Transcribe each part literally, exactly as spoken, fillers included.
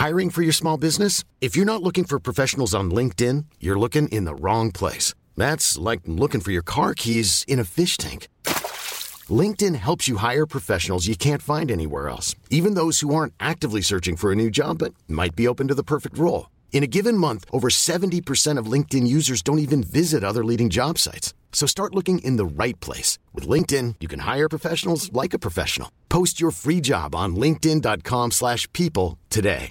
Hiring for your small business? If you're not looking for professionals on LinkedIn, you're looking in the wrong place. That's like looking for your car keys in a fish tank. LinkedIn helps you hire professionals you can't find anywhere else, even those who aren't actively searching for a new job but might be open to the perfect role. In a given month, over seventy percent of LinkedIn users don't even visit other leading job sites. So start looking in the right place. With LinkedIn, you can hire professionals like a professional. Post your free job on linkedin.com slash people today.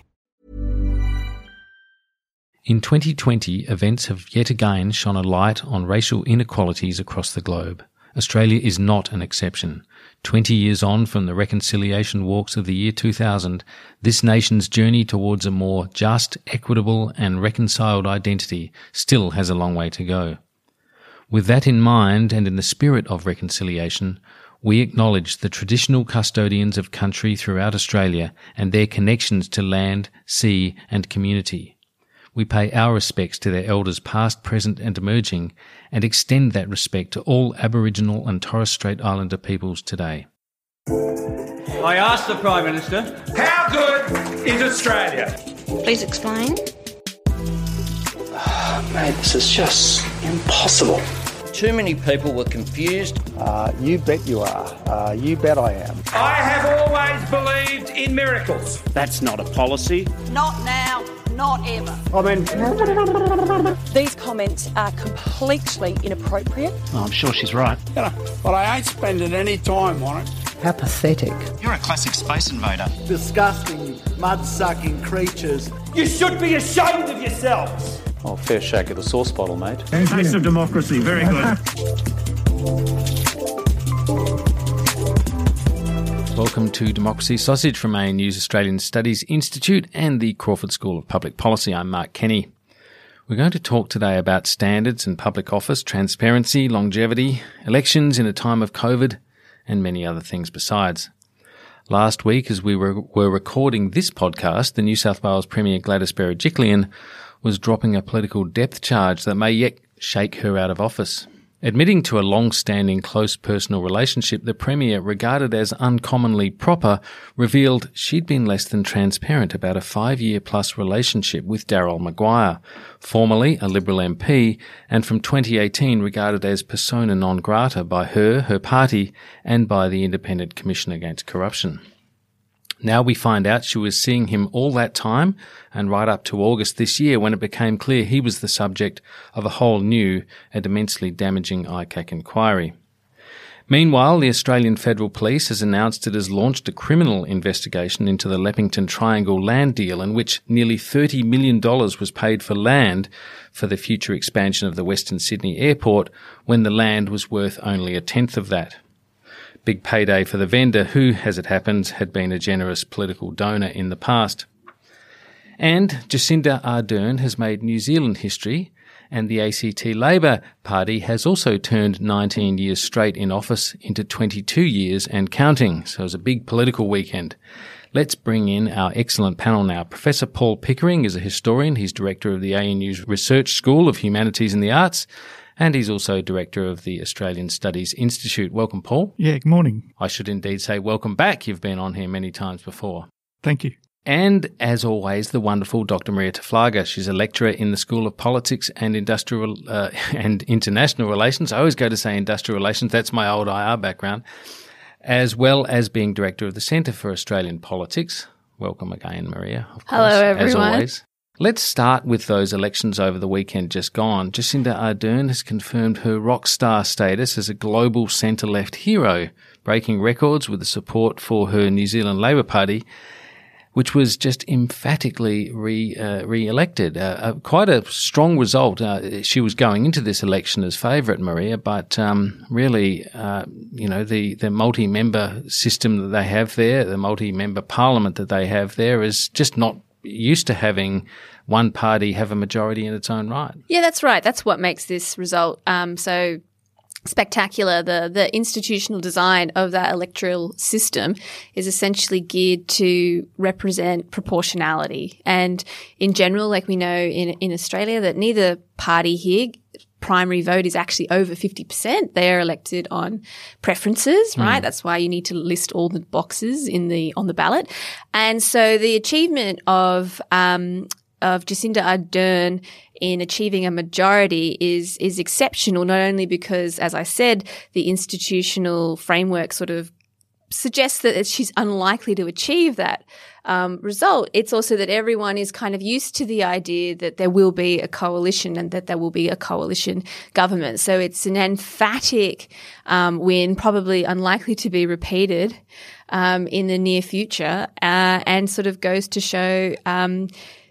In twenty twenty, events have yet again shone a light on racial inequalities across the globe. Australia is not an exception. Twenty years on from the reconciliation walks of the year two thousand, this nation's journey towards a more just, equitable and reconciled identity still has a long way to go. With that in mind, and in the spirit of reconciliation, we acknowledge the traditional custodians of country throughout Australia and their connections to land, sea and community. We pay our respects to their elders past, present and emerging, and extend that respect to all Aboriginal and Torres Strait Islander peoples today. I asked the Prime Minister, how good is Australia? Please explain. Oh, mate, this is just impossible. Too many people were confused. Uh, you bet you are. Uh, you bet I am. I have always believed in miracles. That's not a policy. Not now, not ever. I mean, these comments are completely inappropriate. Oh, I'm sure she's right. You know, but I ain't spending any time on it. how pathetic. You're a classic space invader. Disgusting, mud-sucking creatures. You should be ashamed of yourselves. Oh, fair shake of the sauce bottle, mate. Taste of democracy, very good. Welcome to Democracy Sausage from A N U's Australian Studies Institute and the Crawford School of Public Policy. I'm Mark Kenny. We're going to talk today about standards in public office, transparency, longevity, elections in a time of COVID, and many other things besides. Last week, as we were, were recording this podcast, the New South Wales Premier Gladys Berejiklian was dropping a political depth charge that may yet shake her out of office. Admitting to a long-standing close personal relationship the Premier regarded as uncommonly proper, revealed she'd been less than transparent about a five-year-plus relationship with Daryl Maguire, formerly a Liberal M P, and from twenty eighteen regarded as persona non grata by her, her party, and by the Independent Commission Against Corruption. Now we find out she was seeing him all that time and right up to August this year when it became clear he was the subject of a whole new and immensely damaging I C A C inquiry. Meanwhile, the Australian Federal Police has announced it has launched a criminal investigation into the Leppington Triangle land deal in which nearly thirty million dollars was paid for land for the future expansion of the Western Sydney Airport when the land was worth only a tenth of that. Big payday for the vendor who, as it happens, had been a generous political donor in the past. And Jacinda Ardern has made New Zealand history, and the A C T Labor Party has also turned nineteen years straight in office into twenty-two years and counting, so it was a big political weekend. Let's bring in our excellent panel now. Professor Paul Pickering is a historian. He's director of the A N U's Research School of Humanities and the Arts, and he's also director of the Australian Studies Institute. Welcome, Paul. Yeah, good morning. I should indeed say welcome back. You've been on here many times before. Thank you. And, as always, the wonderful Doctor Maria Taflaga. She's a lecturer in the School of Politics and Industrial uh, and International Relations. I always go to say industrial relations. That's my old I R background. As well as being director of the Centre for Australian Politics. Welcome again, Maria. Of course, hello, everyone. As always. Let's start with those elections over the weekend just gone. Jacinda Ardern has confirmed her rock star status as a global centre-left hero, breaking records with the support for her New Zealand Labor Party, which was just emphatically re, uh, re-elected. Uh, uh, quite a strong result. Uh, she was going into this election as favourite, Maria, but um, really, uh, you know, the, the multi-member system that they have there, the multi-member parliament that they have there is just not used to having one party have a majority in its own right. Yeah, that's right. That's what makes this result um, so spectacular. The the institutional design of that electoral system is essentially geared to represent proportionality. And in general, like we know in in Australia, that neither party here primary vote is actually over fifty percent. They are elected on preferences, right? Mm. That's why you need to list all the boxes in the on the ballot. And so the achievement of um, of Jacinda Ardern in achieving a majority is is exceptional, not only because, as I said, the institutional framework sort of suggests that she's unlikely to achieve that um, result. It's also that everyone is kind of used to the idea that there will be a coalition and that there will be a coalition government. So it's an emphatic um, win, probably unlikely to be repeated um, in the near future, uh, and sort of goes to show um,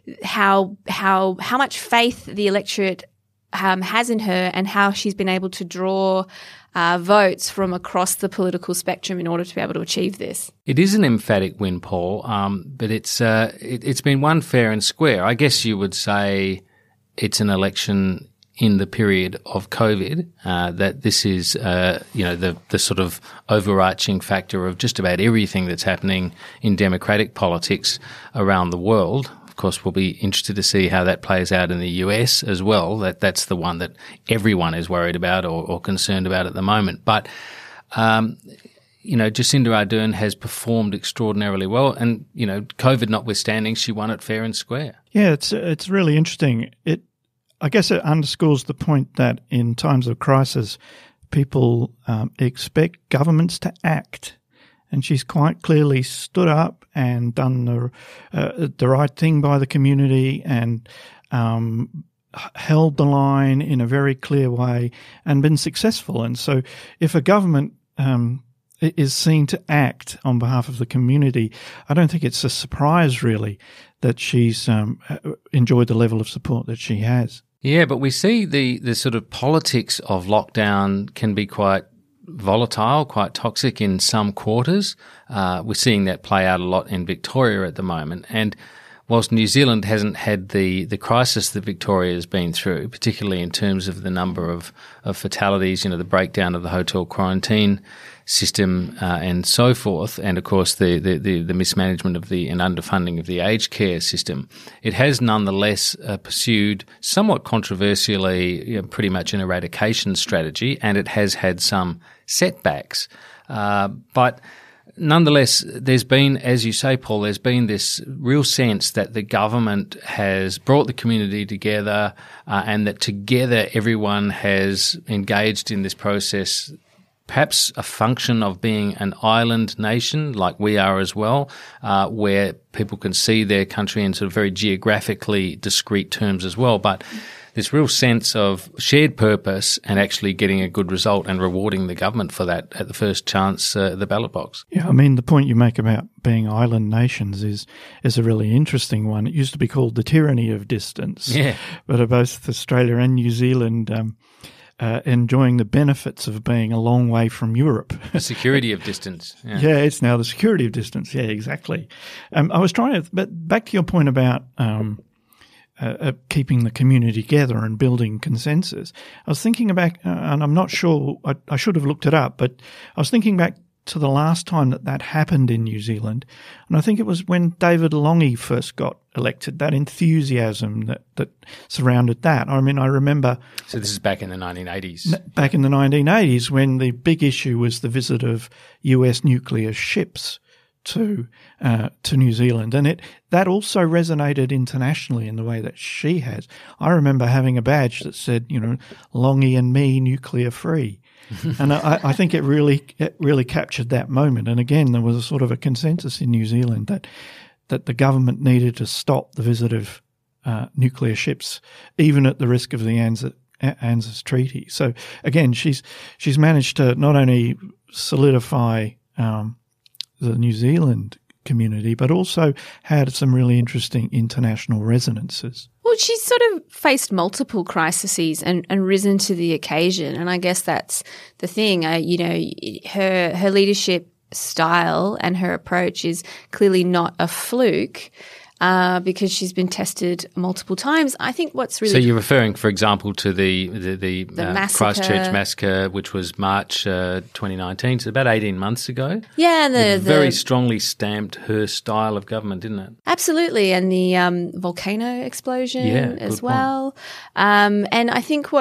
how how how much faith the electorate um, has in her and how she's been able to draw Uh, votes from across the political spectrum in order to be able to achieve this. It is an emphatic win, Paul, um, but it's uh, it, it's been won fair and square. I guess you would say it's an election in the period of COVID, uh, that this is, uh, you know, the, the sort of overarching factor of just about everything that's happening in democratic politics around the world. Of course, we'll be interested to see how that plays out in the U S as well. That that's the one that everyone is worried about or, or concerned about at the moment. But, um, you know, Jacinda Ardern has performed extraordinarily well, and you know, COVID notwithstanding, she won it fair and square. Yeah, it's it's really interesting. It, I guess, it underscores the point that in times of crisis, people um, expect governments to act. And she's quite clearly stood up and done the uh, the right thing by the community and um, held the line in a very clear way and been successful. And so if a government um, is seen to act on behalf of the community, I don't think it's a surprise really that she's um, enjoyed the level of support that she has. Yeah, but we see the, the sort of politics of lockdown can be quite volatile, quite toxic in some quarters. Uh, we're seeing that play out a lot in Victoria at the moment. And whilst New Zealand hasn't had the, the crisis that Victoria has been through, particularly in terms of the number of, of fatalities, you know, the breakdown of the hotel quarantine system uh, and so forth, and of course the, the, the, the mismanagement of the and underfunding of the aged care system, it has nonetheless uh, pursued somewhat controversially, you know, pretty much an eradication strategy, and it has had some setbacks. Uh, but nonetheless, there's been, as you say, Paul, there's been this real sense that the government has brought the community together uh, and that together everyone has engaged in this process, perhaps a function of being an island nation like we are as well, uh, where people can see their country in sort of very geographically discrete terms as well. But this real sense of shared purpose and actually getting a good result and rewarding the government for that at the first chance, uh, the ballot box. Yeah, I mean, the point you make about being island nations is is a really interesting one. It used to be called the tyranny of distance. Yeah. But both Australia and New Zealand um, uh, enjoying the benefits of being a long way from Europe. The security of distance. Yeah. yeah, it's now the security of distance. Yeah, exactly. Um, I was trying to, but back to your point about um, uh, uh, keeping the community together and building consensus. I was thinking back, uh, and I'm not sure, I, I should have looked it up, but I was thinking back to the last time that that happened in New Zealand. And I think it was when David Lange first got elected, that enthusiasm that, that surrounded that. I mean, I remember... So this is back in the nineteen eighties. Back in the nineteen eighties, when the big issue was the visit of U S nuclear ships to uh, to New Zealand. And it that also resonated internationally in the way that she has. I remember having a badge that said, you know, Lange and me, nuclear free. And I, I think it really it really captured that moment. And again, there was a sort of a consensus in New Zealand that that the government needed to stop the visit of uh, nuclear ships, even at the risk of the ANZUS, ANZUS Treaty. So again, she's she's managed to not only solidify um, the New Zealand community, but also had some really interesting international resonances. Well, she's sort of faced multiple crises and, and risen to the occasion. And I guess that's the thing. Uh, you know, her her leadership style and her approach is clearly not a fluke. Uh, because she's been tested multiple times. I think what's really... So you're referring, for example, to the the, the, the uh, massacre. Christchurch massacre, which was March uh, twenty nineteen, so about eighteen months ago. Yeah. And the, it very the, strongly stamped her style of government, didn't it? Absolutely. And the um, volcano explosion yeah, as well. Um, and I think what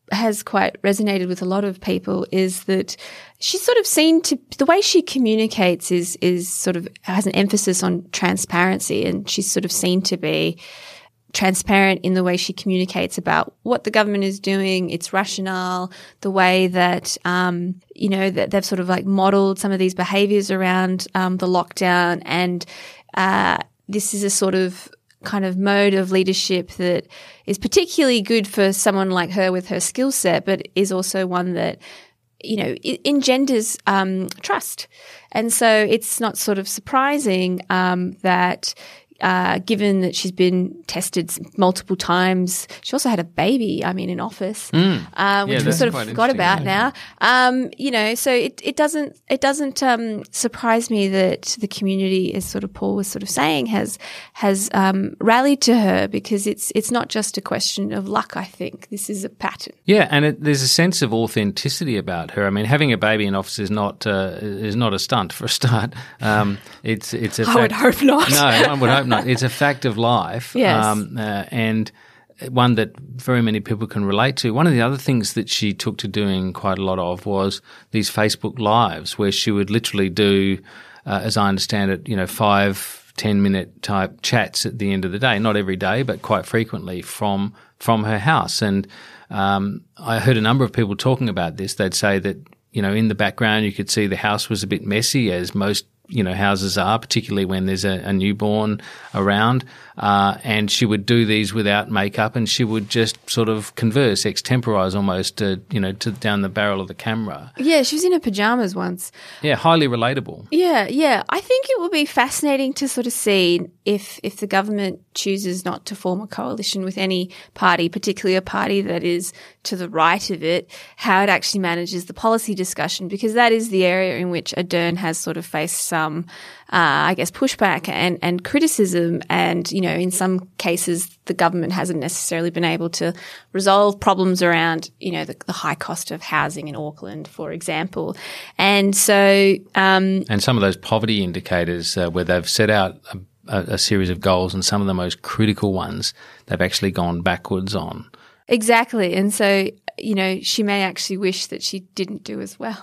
has quite resonated with a lot of people is that she's sort of seen to the way she communicates is is sort of has an emphasis on transparency, and she's sort of seen to be transparent in the way she communicates about what the government is doing, its rationale, the way that, um, you know, that they've sort of like modeled some of these behaviors around um, the lockdown. And uh, this is a sort of kind of mode of leadership that is particularly good for someone like her with her skill set, but is also one that, you know, it engenders um, trust. And so it's not sort of surprising um, that Uh, given that she's been tested multiple times. She also had a baby, I mean, in office, mm. uh, which yeah, we sort of forgot about now. Um, you know, so it, it doesn't, it doesn't, um, surprise me that the community, as sort of Paul was sort of saying, has, has, um, rallied to her, because it's, it's not just a question of luck, I think. This is a pattern. Yeah. And it, there's a sense of authenticity about her. I mean, having a baby in office is not, uh, is not a stunt for a start. Um, it's, it's a I fact. would hope not. No, one would hope not. It's a fact of life, yes. um, uh, and one that very many people can relate to. One of the other things that she took to doing quite a lot of was these Facebook Lives, where she would literally do, uh, as I understand it, you know, five, ten minute type chats at the end of the day. Not every day, but quite frequently from from her house. And um, I heard a number of people talking about this. They'd say that, you know, in the background you could see the house was a bit messy, as most you know, houses are, particularly when there's a, a newborn around. Uh, and she would do these without makeup, and she would just sort of converse, extemporise almost, uh, you know, to down the barrel of the camera. Yeah, she was in her pajamas once. Yeah, highly relatable. Yeah, yeah. I think it will be fascinating to sort of see if if the government chooses not to form a coalition with any party, particularly a party that is to the right of it, how it actually manages the policy discussion, because that is the area in which Ardern has sort of faced some, uh, I guess, pushback and, and criticism. And, you know, in some cases, the government hasn't necessarily been able to resolve problems around, you know, the, the high cost of housing in Auckland, for example. And so, um, and some of those poverty indicators uh, where they've set out a, a, a series of goals, and some of the most critical ones they've actually gone backwards on. Exactly. And so, you know, she may actually wish that she didn't do as well.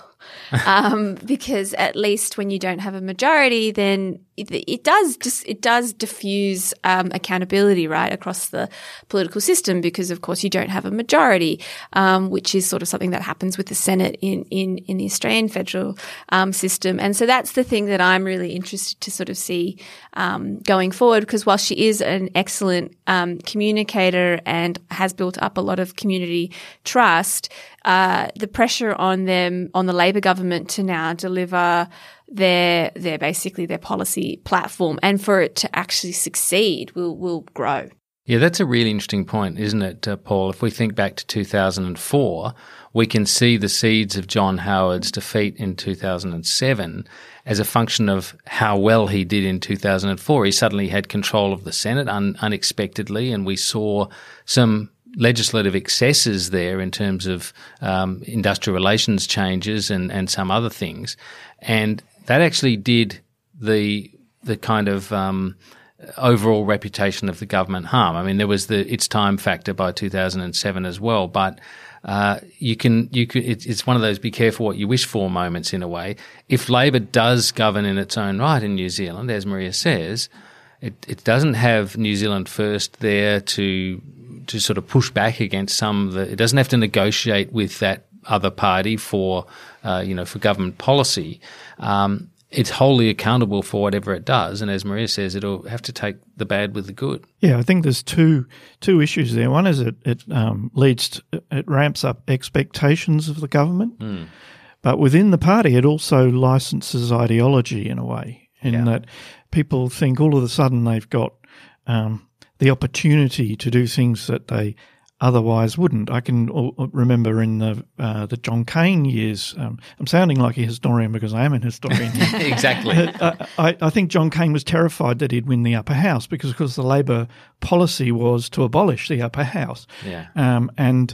um, because at least when you don't have a majority, then it, it does just it does diffuse um, accountability right across the political system, because of course you don't have a majority, um, which is sort of something that happens with the Senate in in, in the Australian federal um, system. And so that's the thing that I'm really interested to sort of see um, going forward, because while she is an excellent um, communicator and has built up a lot of community trust, Uh, the pressure on them, on the Labor government, to now deliver their, their basically their policy platform, and for it to actually succeed, will will grow. Yeah, that's a really interesting point, isn't it, uh, Paul? If we think back to two thousand four, we can see the seeds of John Howard's defeat in two thousand seven as a function of how well he did in two thousand four. He suddenly had control of the Senate un- unexpectedly, and we saw some legislative excesses there in terms of um, industrial relations changes and, and some other things. And that actually did the the kind of um, overall reputation of the government harm. I mean, there was the its time factor by two thousand seven as well, but uh, you can you can it, it's one of those be careful what you wish for moments in a way. If Labor does govern in its own right in New Zealand, as Maria says, it, it doesn't have New Zealand First there to to sort of push back against some of the, it doesn't have to negotiate with that other party for, uh, you know, for government policy. Um, it's wholly accountable for whatever it does. And as Maria says, it'll have to take the bad with the good. Yeah, I think there's two, two issues there. One is it, it um, leads to, it ramps up expectations of the government. Mm. But within the party, it also licenses ideology in a way, in yeah. that people think all of a sudden they've got, um, the opportunity to do things that they otherwise wouldn't. I can remember in the uh, the John Cain years, um, I'm sounding like a historian because I am an historian. Exactly. I, I think John Cain was terrified that he'd win the upper house because, of course, the Labor policy was to abolish the upper house. Yeah. Um, and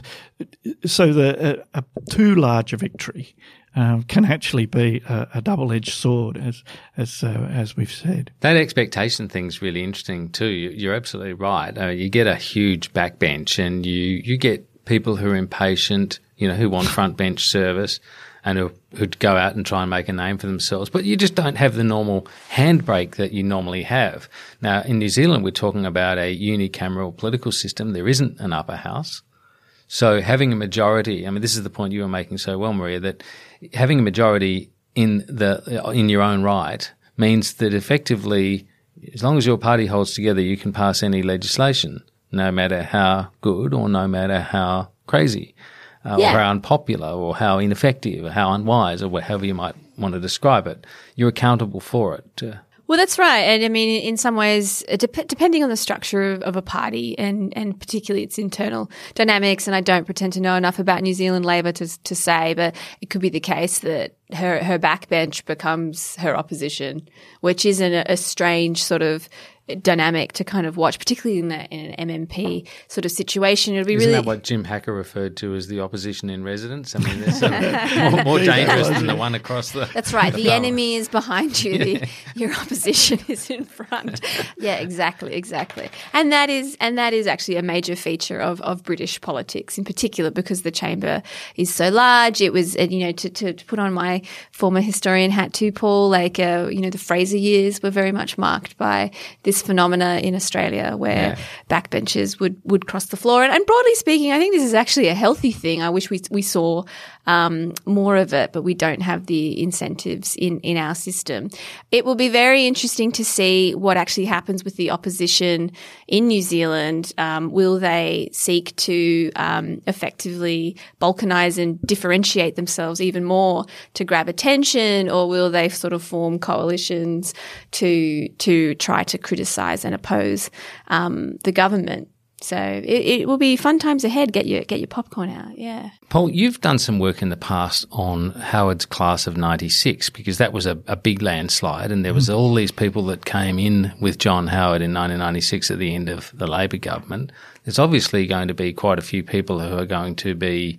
so the a, a too large a victory Um, can actually be a, a double-edged sword, as as uh, as we've said. That expectation thing's really interesting too. You're absolutely right. Uh, you get a huge backbench, and you you get people who are impatient, you know, who want front bench service and who, who'd go out and try and make a name for themselves. But you just don't have the normal handbrake that you normally have. Now, in New Zealand, we're talking about a unicameral political system. There isn't an upper house. So having a majority, I mean, this is the point you were making so well, Maria, that having a majority in the in your own right means that effectively, as long as your party holds together, you can pass any legislation, no matter how good or no matter how crazy. Uh, yeah. Or how unpopular or how ineffective or how unwise or however you might want to describe it. You're accountable for it. Uh, Well, that's right. And I mean, in some ways, it dep- depending on the structure of, of a party and, and particularly its internal dynamics, and I don't pretend to know enough about New Zealand Labor to, to say, but it could be the case that her, her backbench becomes her opposition, which is an, a strange sort of dynamic to kind of watch, particularly in, the, in an M M P sort of situation. It'll be Isn't really that what Jim Hacker referred to as the opposition in residence? I mean, they're sort of more, more dangerous than the one across the. That's right. The oh. enemy is behind you. The, your opposition is in front. Yeah, exactly, exactly. And that is and that is actually a major feature of, of British politics, in particular, because the chamber is so large. It was, you know, to, to, to put on my former historian hat too, Paul. Like, uh, you know, the Fraser years were very much marked by this phenomena in Australia where yeah. backbenchers would, would cross the floor. And, and broadly speaking, I think this is actually a healthy thing. I wish we we saw um, more of it, but we don't have the incentives in, in our system. It will be very interesting to see what actually happens with the opposition in New Zealand. Um, will they seek to um, effectively balkanise and differentiate themselves even more to grab attention, or will they sort of form coalitions to to try to criticise and oppose um, the government? So it, it will be fun times ahead. Get your get your popcorn out, yeah. Paul, you've done some work in the past on Howard's class of ninety-six, because that was a, a big landslide, and there was mm. all these people that came in with John Howard in nineteen ninety-six at the end of the Labor government. There's obviously going to be quite a few people who are going to be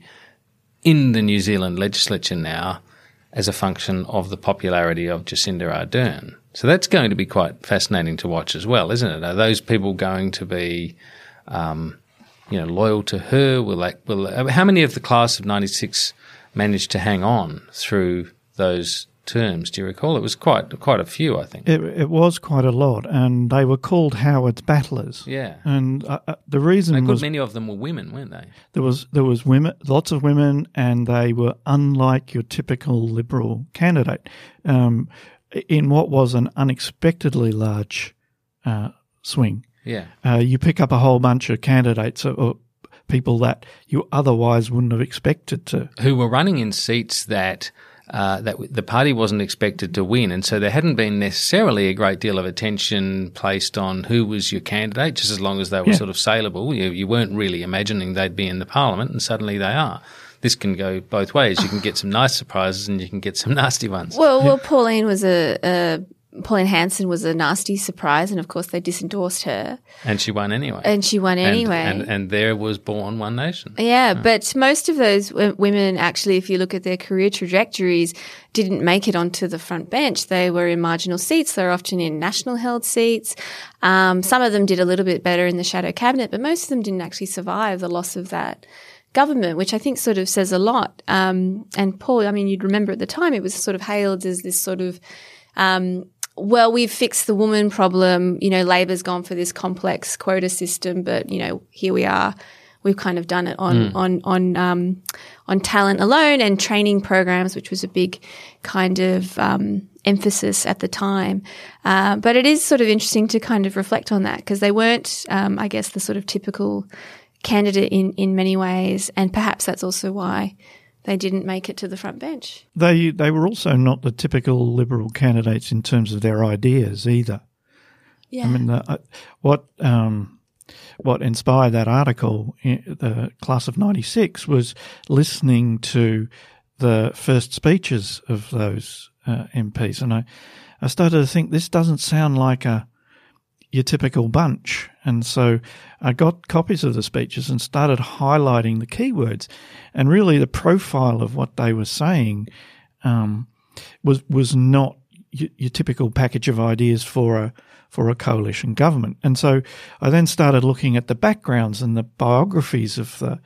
in the New Zealand legislature now as a function of the popularity of Jacinda Ardern. So that's going to be quite fascinating to watch as well, isn't it? Are those people going to be Um, you know, loyal to her? Will they, will, how many of the class of ninety-six managed to hang on through those terms? Do you recall? It was quite quite a few, I think. It, it was quite a lot, and they were called Howard's battlers. Yeah, and uh, uh, the reason a good was many of them were women, weren't they? There was there was women, lots of women, and they were unlike your typical Liberal candidate. Um, in what was an unexpectedly large uh, swing. Yeah, uh, you pick up a whole bunch of candidates or, or people that you otherwise wouldn't have expected to, who were running in seats that uh, that the party wasn't expected to win, and so there hadn't been necessarily a great deal of attention placed on who was your candidate, just as long as they were yeah. sort of saleable. You, you weren't really imagining they'd be in the parliament, and suddenly they are. This can go both ways. You can get some nice surprises, and you can get some nasty ones. Well, well, Pauline was a. a Pauline Hanson was a nasty surprise, and of course they disendorsed her. And she won anyway. And she won anyway. And, and, and there was born One Nation. Yeah, oh. But most of those w- women actually, if you look at their career trajectories, didn't make it onto the front bench. They were in marginal seats. They were often in national held seats. Um, some of them did a little bit better in the shadow cabinet, but most of them didn't actually survive the loss of that government, which I think sort of says a lot. Um, and Paul, I mean, you'd remember at the time it was sort of hailed as this sort of um, well, we've fixed the woman problem. You know, Labor's gone for this complex quota system, but, you know, here we are. We've kind of done it on, mm. on, on, um, on talent alone and training programs, which was a big kind of, um, emphasis at the time. Uh, but it is sort of interesting to kind of reflect on that, because they weren't, um, I guess, the sort of typical candidate in, in many ways. And perhaps that's also why they didn't make it to the front bench. They they were also not the typical Liberal candidates in terms of their ideas either. Yeah. I mean, the, what um, what inspired that article, the class of ninety-six, was listening to the first speeches of those uh, M Ps, and I, I started to think this doesn't sound like a your typical bunch. And so I got copies of the speeches and started highlighting the keywords, and really the profile of what they were saying um, was was not your, your typical package of ideas for a for a coalition government. And so I then started looking at the backgrounds and the biographies of the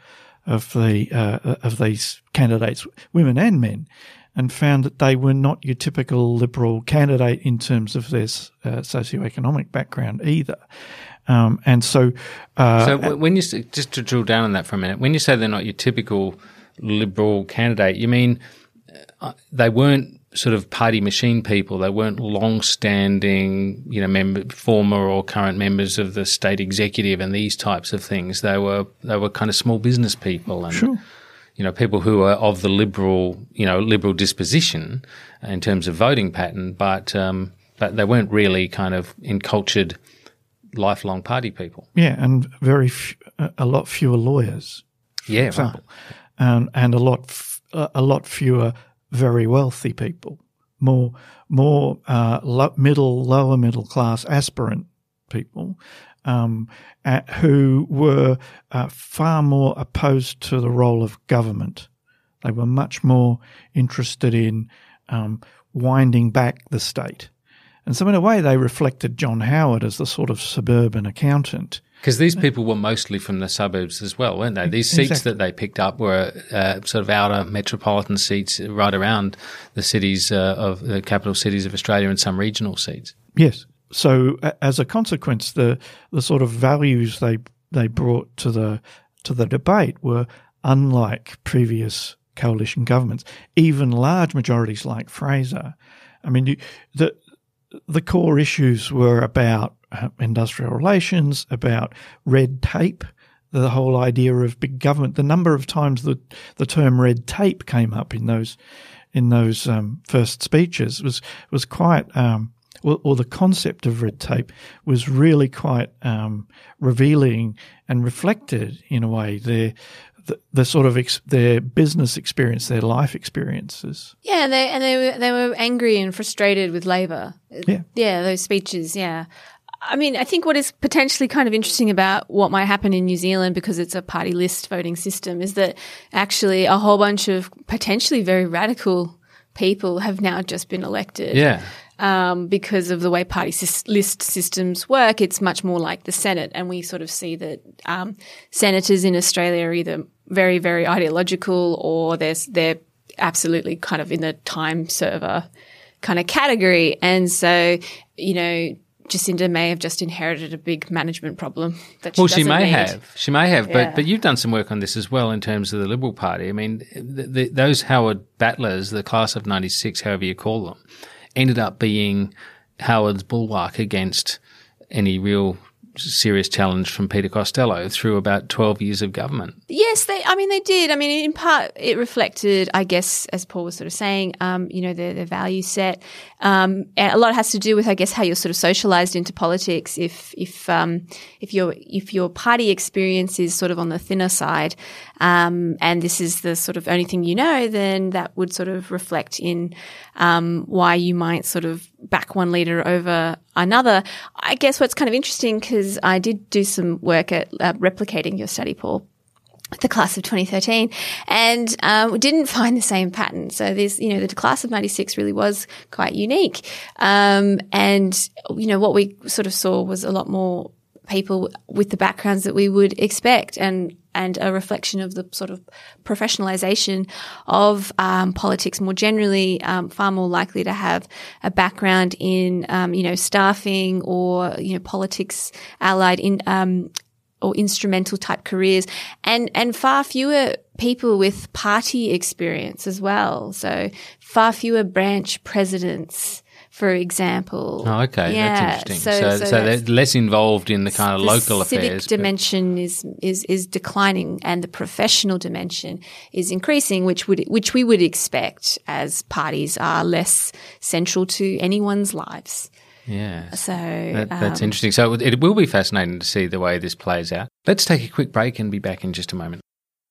of the uh, of these candidates, women and men, and found that they were not your typical Liberal candidate in terms of their uh, socioeconomic background either. Um, and so, uh, so when you just to drill down on that for a minute, when you say they're not your typical Liberal candidate, you mean uh, they weren't sort of party machine people. They weren't long-standing, you know, member, former or current members of the state executive and these types of things. They were they were kind of small business people and, sure. you know, people who are of the liberal, you know, liberal disposition in terms of voting pattern, but um, but they weren't really kind of encultured, lifelong party people. Yeah, and very f- a lot fewer lawyers. For yeah, example. right. Um, and a lot f- a lot fewer very wealthy people, more more uh, lo- middle, lower middle class aspirant people um, uh, who were uh, far more opposed to the role of government. They were much more interested in um, winding back the state. And so in a way they reflected John Howard as the sort of suburban accountant. Because these people were mostly from the suburbs as well, weren't they? These seats exactly. that they picked up were uh, sort of outer metropolitan seats right around the cities uh, of the capital cities of Australia and some regional seats. Yes. So uh, as a consequence, the the sort of values they they brought to the to the debate were unlike previous coalition governments. Even large majorities like Fraser, I mean, you, the the core issues were about Uh, industrial relations, about red tape, the whole idea of big government. The number of times the the term red tape came up in those in those um, first speeches was was quite, um, or, or the concept of red tape was really quite um, revealing and reflected in a way their the, the sort of ex, their business experience, their life experiences. Yeah, and they and they were they were angry and frustrated with Labor. Yeah, yeah, those speeches. Yeah. I mean, I think what is potentially kind of interesting about what might happen in New Zealand, because it's a party list voting system, is that actually a whole bunch of potentially very radical people have now just been elected. Yeah. Um, because of the way party sy- list systems work, it's much more like the Senate, and we sort of see that um, senators in Australia are either very, very ideological or they're, they're absolutely kind of in the time server kind of category. And so, you know, Jacinda may have just inherited a big management problem that she well, doesn't she may need. have. She may have, Yeah. but but you've done some work on this as well in terms of the Liberal Party. I mean, the, the, those Howard battlers, the class of ninety-six, however you call them, ended up being Howard's bulwark against any real serious challenge from Peter Costello through about twelve years of government. Yes, they. I mean, they did. I mean, in part, it reflected, I guess, as Paul was sort of saying, um, you know, their, their value set. Um, and a lot has to do with, I guess, how you're sort of socialised into politics. If if um, if your if your party experience is sort of on the thinner side, um, and this is the sort of only thing you know, then that would sort of reflect in um, why you might sort of back one leader over another. I guess what's kind of interesting, because I did do some work at uh, replicating your study, Paul, the class of twenty thirteen, and um, we didn't find the same pattern. So there's, you know, the class of ninety-six really was quite unique. Um, and, you know, what we sort of saw was a lot more people with the backgrounds that we would expect, and and a reflection of the sort of professionalization of um, politics more generally, um, far more likely to have a background in, um, you know, staffing or, you know, politics allied in um, or instrumental type careers, and, and far fewer people with party experience as well. So far fewer branch presidents, for example. Oh, okay. Yeah. That's interesting. So, So, so, so they're less involved in the kind of the local civic affairs. but- dimension is, is, is declining, and the professional dimension is increasing, which would, which we would expect as parties are less central to anyone's lives. Yeah. So that, that's um, interesting. So it, it will be fascinating to see the way this plays out. Let's take a quick break and be back in just a moment.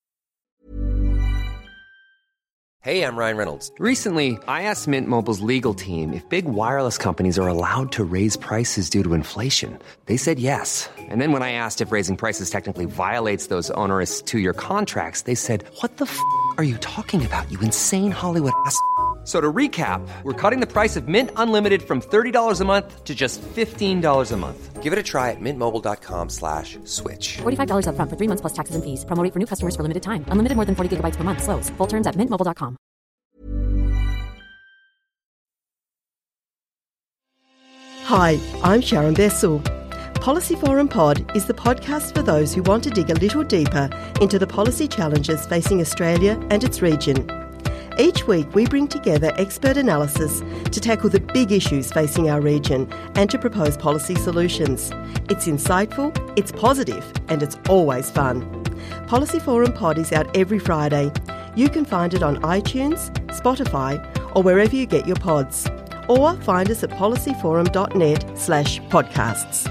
Hey, I'm Ryan Reynolds. Recently, I asked Mint Mobile's legal team if big wireless companies are allowed to raise prices due to inflation. They said yes. And then when I asked if raising prices technically violates those onerous two-year contracts, they said, "What the f*** are you talking about, you insane Hollywood ass f- So to recap, we're cutting the price of Mint Unlimited from thirty dollars a month to just fifteen dollars a month. Give it a try at mintmobile.com slash switch. forty-five dollars up front for three months plus taxes and fees. Promo rate for new customers for limited time. Unlimited more than forty gigabytes per month. Slows full terms at mint mobile dot com. Hi, I'm Sharon Bessel. Policy Forum Pod is the podcast for those who want to dig a little deeper into the policy challenges facing Australia and its region. Each week we bring together expert analysis to tackle the big issues facing our region and to propose policy solutions. It's insightful, it's positive, and it's always fun. Policy Forum Pod is out every Friday. You can find it on iTunes, Spotify, or wherever you get your pods. Or find us at policyforum.net slash podcasts.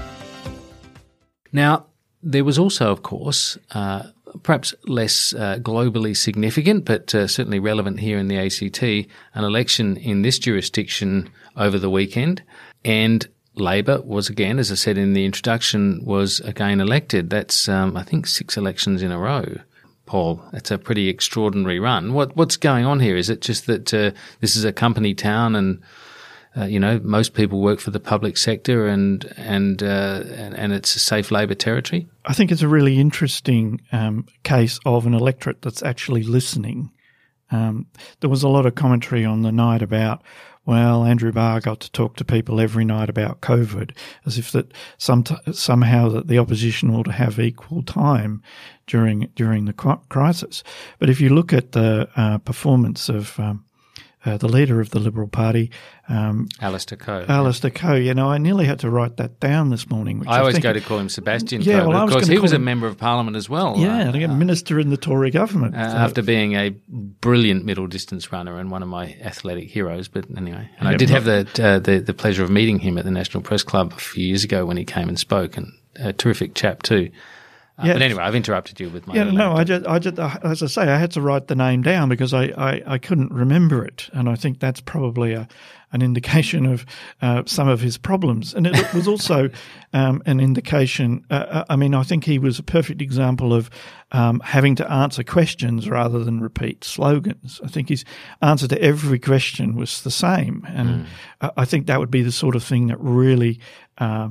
Now, there was also, of course, uh, perhaps less uh, globally significant, but uh, certainly relevant here in the A C T, an election in this jurisdiction over the weekend. And Labor was again, as I said in the introduction, was again elected. That's, um, I think, six elections in a row. Paul, that's a pretty extraordinary run. What What's going on here? Is it just that uh, this is a company town and Uh, you know, most people work for the public sector and and uh, and, and it's a safe Labor territory? I think it's a really interesting um, case of an electorate that's actually listening. Um, there was a lot of commentary on the night about, well, Andrew Barr got to talk to people every night about COVID, as if that some somehow that the opposition ought to have equal time during during the crisis. But if you look at the uh, performance of um, Uh, the leader of the Liberal Party, um, Alistair Coe. Alistair Coe. You know, I nearly had to write that down this morning. Which I always I think go to call him Sebastian yeah, Coe. Well, but of I was course, he was him, a member of Parliament as well. Yeah, uh, a minister in the Tory government. Uh, so. After being a brilliant middle distance runner and one of my athletic heroes. But anyway, and yeah, I did have the, uh, the the pleasure of meeting him at the National Press Club a few years ago when he came and spoke, and a terrific chap too. Uh, yeah. But anyway, I've interrupted you with my. Yeah, no, I just, I just, as I say, I had to write the name down because I, I, I couldn't remember it, and I think that's probably a, an indication of uh, some of his problems. And it was also um, an indication. Uh, I mean, I think he was a perfect example of um, having to answer questions rather than repeat slogans. I think his answer to every question was the same, and mm. I, I think that would be the sort of thing that really. Um,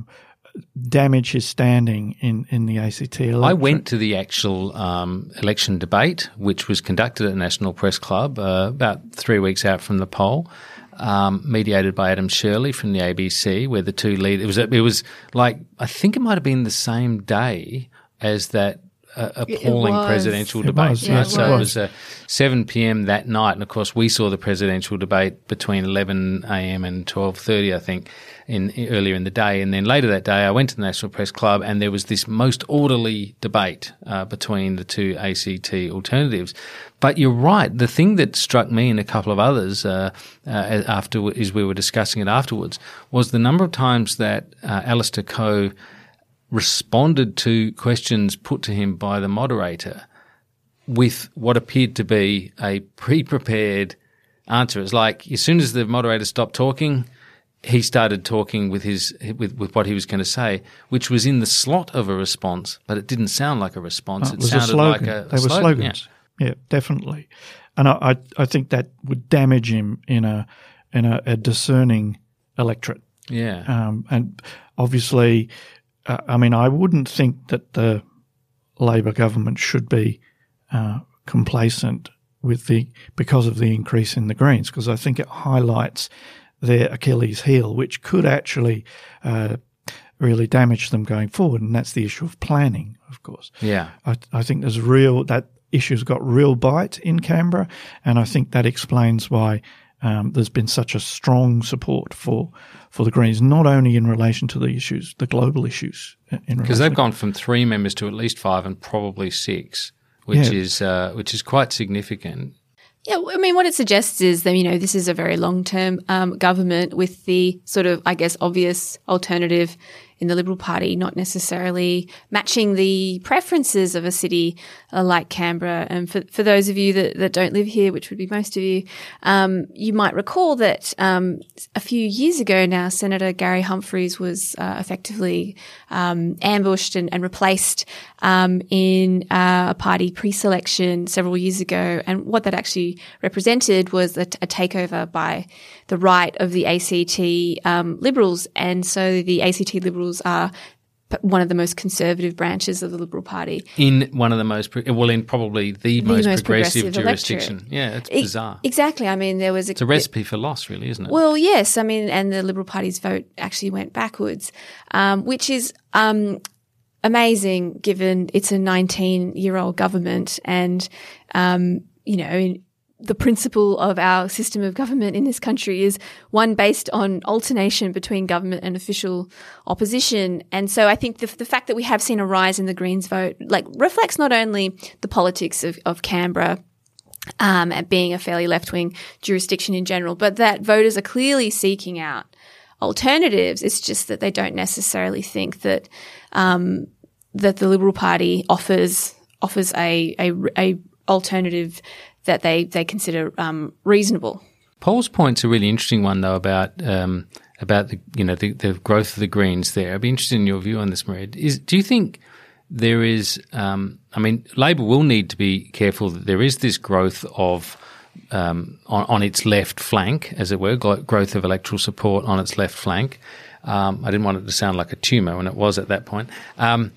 damage his standing in, in the A C T electorate. I went to the actual um, election debate, which was conducted at the National Press Club uh, about three weeks out from the poll, um, mediated by Adam Shirley from the A B C, where the two lead. It was it was like I think it might have been the same day as that uh, appalling presidential it debate. Was, right? yeah, so it was, it was uh, seven p.m. that night, and of course we saw the presidential debate between eleven a.m. and twelve thirty, I think. In, earlier in the day, and then later that day I went to the National Press Club and there was this most orderly debate uh, between the two A C T alternatives. But you're right, the thing that struck me and a couple of others uh, uh, after, as we were discussing it afterwards, was the number of times that uh, Alistair Coe responded to questions put to him by the moderator with what appeared to be a pre-prepared answer. It's like as soon as the moderator stopped talking, he started talking with his with, with what he was going to say, which was in the slot of a response, but it didn't sound like a response. Oh, it, it was sounded a slogan. like a, a they were slogan. slogans. Yeah. yeah, definitely. And I, I, I think that would damage him in a in a, a discerning electorate. Yeah. Um, and obviously, uh, I mean, I wouldn't think that the Labor government should be uh, complacent with the because of the increase in the Greens, because I think it highlights their Achilles heel, which could actually uh, really damage them going forward, and that's the issue of planning, of course. Yeah, I, I think there's real that issue's got real bite in Canberra, and I think that explains why um, there's been such a strong support for for the Greens, not only in relation to the issues, the global issues, because they've gone from three members to at least five, and probably six, which yeah. is uh, which is quite significant. Yeah, I mean, what it suggests is that, you know, this is a very long-term um, government with the sort of, I guess, obvious alternative in the Liberal Party, not necessarily matching the preferences of a city uh, like Canberra. And for, for those of you that, that don't live here, which would be most of you, um, you might recall that um, a few years ago now, Senator Gary Humphries was uh, effectively um, ambushed and, and replaced um, in uh, a party pre-selection several years ago. And what that actually represented was a, a takeover by the right of the A C T um, Liberals. And so the A C T Liberals are one of the most conservative branches of the Liberal Party. In one of the most, well, in probably the, the most, most progressive, progressive jurisdiction. Electorate. Yeah, it's bizarre. E- exactly. I mean, there was a... It's a recipe for loss, really, isn't it? Well, yes. I mean, and the Liberal Party's vote actually went backwards, um, which is um, amazing given it's a nineteen-year-old government and, um, you know, in, the principle of our system of government in this country is one based on alternation between government and official opposition. And so I think the, the fact that we have seen a rise in the Greens vote, like, reflects not only the politics of, of Canberra, um, and being a fairly left-wing jurisdiction in general, but that voters are clearly seeking out alternatives. It's just that they don't necessarily think that, um, that the Liberal Party offers, offers a, a, a alternative that they, they consider um, reasonable. Paul's point's a really interesting one, though, about um, about the you know the, the growth of the Greens there. I'd be interested in your view on this, Maria. Is do you think there is? Um, I mean, Labor will need to be careful that there is this growth of um, on, on its left flank, as it were, growth of electoral support on its left flank. Um, I didn't want it to sound like a tumour when it was at that point. Um,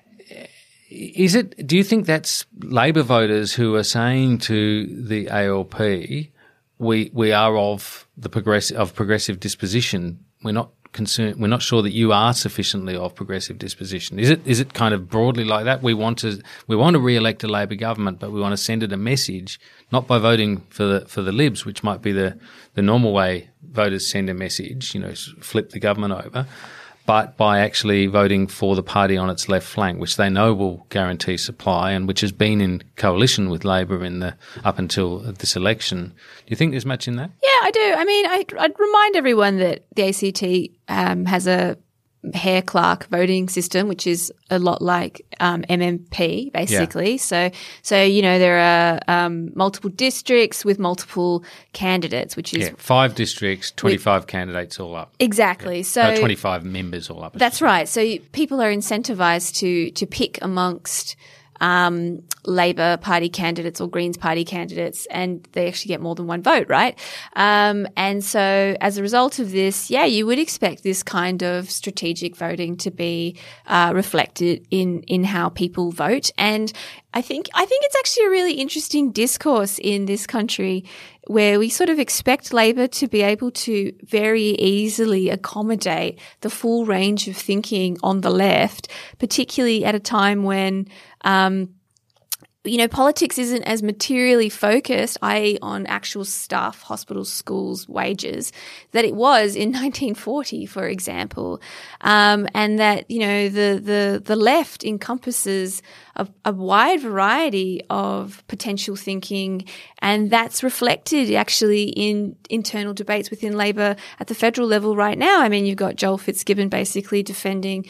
Is it? Do you think that's Labor voters who are saying to the A L P, "We we are of the progressive of progressive disposition. We're not concerned. We're not sure that you are sufficiently of progressive disposition." Is it? Is it kind of broadly like that? We want to we want to re-elect a Labor government, but we want to send it a message, not by voting for the for the Libs, which might be the the normal way voters send a message, you know, flip the government over, but by actually voting for the party on its left flank, which they know will guarantee supply and which has been in coalition with Labor in the up until this election. Do you think there's much in that? Yeah, I do. I mean, I, I'd remind everyone that the A C T um, has a Hare Clark voting system, which is a lot like um, M M P, basically. Yeah. So, so you know, there are um, multiple districts with multiple candidates, which is yeah, five districts, twenty-five with, candidates all up. Exactly. Yeah. So uh, twenty-five members all up. That's right. So you, people are incentivized to to pick amongst Um, Labor Party candidates or Greens Party candidates, and they actually get more than one vote, right? Um, and so as a result of this, yeah, you would expect this kind of strategic voting to be uh, reflected in in how people vote. And I think I think it's actually a really interesting discourse in this country where we sort of expect Labor to be able to very easily accommodate the full range of thinking on the left, particularly at a time when um, you know, politics isn't as materially focused, that is on actual staff, hospitals, schools, wages, that it was in nineteen forty, for example. Um, and that, you know, the, the, the left encompasses a, a wide variety of potential thinking, and that's reflected actually in internal debates within Labor at the federal level right now. I mean, you've got Joel Fitzgibbon basically defending